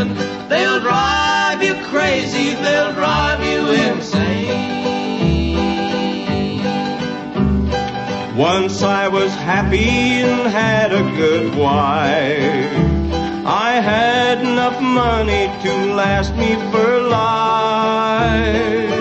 women, they'll drive you crazy, they'll drive you insane. Once I was happy and had a good wife. I had enough money to last me for life.